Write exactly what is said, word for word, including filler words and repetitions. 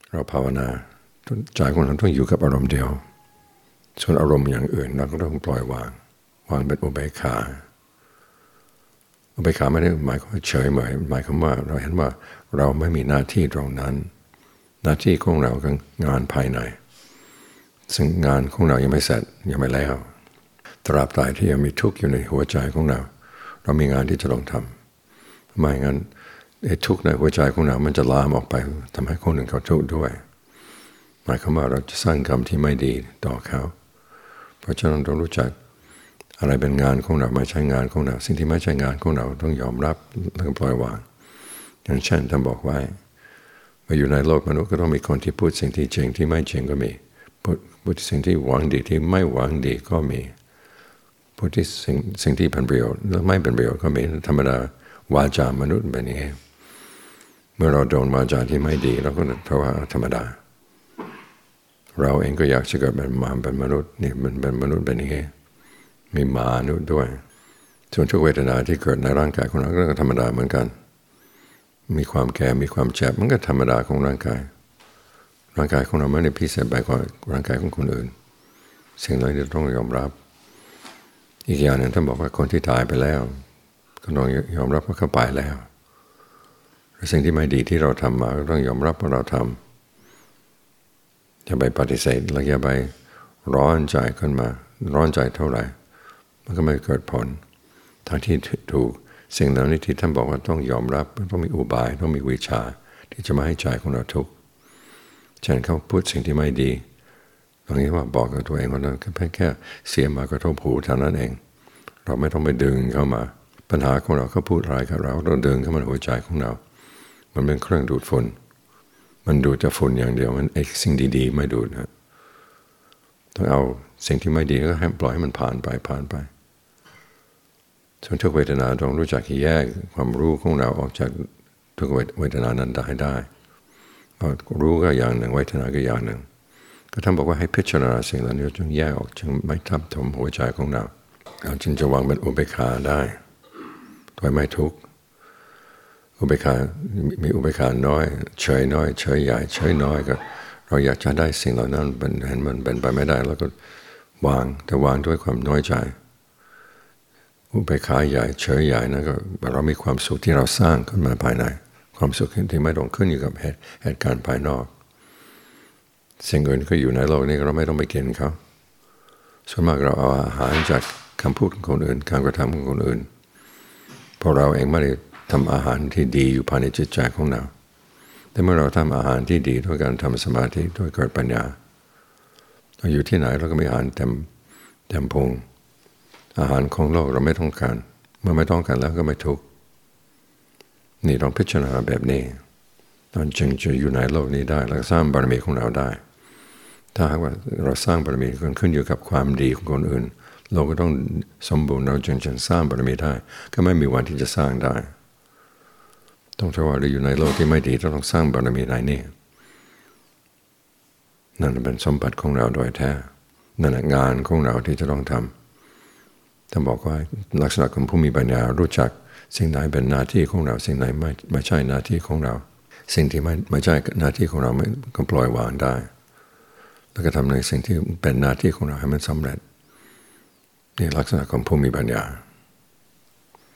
เราภาวนาใจของเราต้องอยู่กับอารมณ์เดียวส่วนอารมณ์อย่างอื่นเราก็ต้องปล่อยวางวางเป็นอุเบกขาอุเบกขาไม่ได้หมายความว่าเฉยเหมยหมายความว่าเราเห็นว่าเราไม่มีหน้าที่ตรงนั้นหน้าที่ของเราคืองานภายในซึ่งงานของเรายังไม่เสร็จยังไม่แล้วตราบใดที่ยังมีทุกข์อยู่ในหัวใจของเราเรามีงานที่จะต้องทำไม่งั้นไอ้ทุกข์ในหัวใจของเรามันจะลามออกไปทำให้คนอื่นเขาทุกข์ด้วยหมายความว่าเราจะสร้างกรรมที่ไม่ดีต่อเขาเพราะฉะนั้นเรารู้จักอะไรเป็นงานของเราไม่ใช่งานของเราสิ่งที่ไม่ใช่งานของเราต้องยอมรับแล้วก็ปล่อยวางอย่างเช่นท่านบอกไว้ว่าอยู่ในโลกมนุษย์ก็ต้องมีคนที่พูดสิ่งที่จริงที่ไม่จริงก็มีพูดพูดสิ่งที่หวังดีที่ไม่หวังดีก็มีพูดที่สิ่งสิ่งที่เป็นประโยชน์และไม่เป็นประโยชน์ก็มีธรรมดาวาจามนุษย์เป็นอย่างนี้เมื่อเราโดนวาจาที่ไม่ดีเราก็เพราะว่าธรรมดาเราเองก็อยากจะเกิดเป็นมาเป็นมนุษย์นี่มันเป็นมนุษย์เป็นอย่างนี้มีมานุษย์ด้วยส่วนทุกเวทนาที่เกิดในร่างกายของเราก็ธรรมดาเหมือนกันมีความแก่มีความเจ็บมันก็ธรรมดาของร่างกายร่างกายของเราไม่ได้พิเศษไปกว่าร่างกายของคนอื่นสิ่งเหล่านี้ต้องยอมรับอีกอย่างหนึ่งท่านบอกว่าคนที่ตายไปแล้วก็ต้องยอมรับว่าเขาไปแล้วสิ่งที่ไม่ดีที่เราทำมาก็ต้องยอมรับว่าเราทำอย่าไปปฏิเสธแล้วอย่าไปร้อนใจขึ้นมาร้อนใจเท่าไหร่มันก็ไม่เกิดผลทางที่ถูกสิ่งเหล่านี้ที่ท่านบอกว่าต้องยอมรับต้องมีอุบายต้องมีวิชาที่จะมาให้ใจของเราทุกข์เช่นเขาพูดสิ่งที่ไม่ดีตรงนี้ว่าบอกกับตัวเองว่าเราแค่แค่เสียมากระทบหูเท่านั้นเองเราไม่ต้องไปดึงเข้ามาปัญหาของเราเขาพูดอะไรกับเราเราดึงเข้ามาหัวใจของเรามันเป็นเครื่องดูดฝุ่นมันดูดแต่ฝุ่นอย่างเดียวมันไอ้สิ่งดีๆไม่ดูดนะต้องเอาสิ่งที่ไม่ดีก็ให้ปล่อยให้มันผ่านไปผ่านไปส่วนทุกเวทนาต้องรู้จักแยกความรู้ของเราออกจากทุกเวทนานั้นได้ได้รู้ก็อย่างหนึ่งเวทนาก็อย่างหนึ่งก็ท่านบอกว่าให้พิจารณาสิ่งเหล่านี้จงแยกออกจึงไม่ทับถมหัวใจของเราเราจึงจะวางเป็นอุเบกขาได้โดยไม่ทุกข์อุเบกขามีอุเบกขาน้อยเฉยน้อยเฉยใหญ่เฉยน้อยก็เราอยากจะได้สิ่งเหล่านั้นเป็นเห็นมันเป็นไปไม่ได้แล้วก็วางแต่วางด้วยความน้อยใจอุเบกขาใหญ่เฉยใหญ่นั่นก็เรามีความสุขที่เราสร้างขึ้นมาภายในความสุขที่ไม่ต้องขึ้นอยู่กับเหตุการณ์ภายนอกสิ่งอื่นก็อยู่ในโลกนี้เราไม่ต้องไปกินเขาส่วนมากเราเอาอาหารจากคำพูดของคนอื่นการกระทำของคนอื่นเพราะเราเองไม่ได้ทำอาหารที่ดีอยู่ภายในจิตใจของเราแต่เมื่อเราทำอาหารที่ดีด้วยการทำสมาธิด้วยเกิดปัญญาเราอยู่ที่ไหนเราก็มีอาหารเต็มเต็มพุงอาหารของโลกเราไม่ต้องการเมื่อไม่ต้องการแล้วก็ไม่ทุกข์นี่ต้องพิจารณาแบบนี้ตอนจึงจะอยู่ในโลกนี้ได้แล้วสร้างบารมีของเราได้ถ้าหากว่าเราสร้างบารมีขึ้นอยู่กับความดีของคนอื่นเราก็ต้องสมบูรณ์เราจึงจะสร้างบารมีได้ก็ไม่มีวันที่จะสร้างได้ต้องถือว่าเราอยู่ในโลกที่ไม่ดีเราต้องสร้างบารมีได้นี่นั่นเป็นสมบัติของเราโดยแท้นั่นแหละงานของเราที่จะต้องทำท่านบอกว่าลักษณะของผู้มีปัญญารู้จักสิ่งไหนเป็นหน้าที่ของเราสิ่งไหนไม่ไม่ใช่หน้าที่ของเราสิ่งที่ไม่ไม่ใช่หน้าที่ของเราไม่ก็ปล่อยวางได้แล้วก็ทำในสิ่งที่เป็นหน้าที่ของเราให้มันสำเร็จนี่ลักษณะของผู้มีปัญญา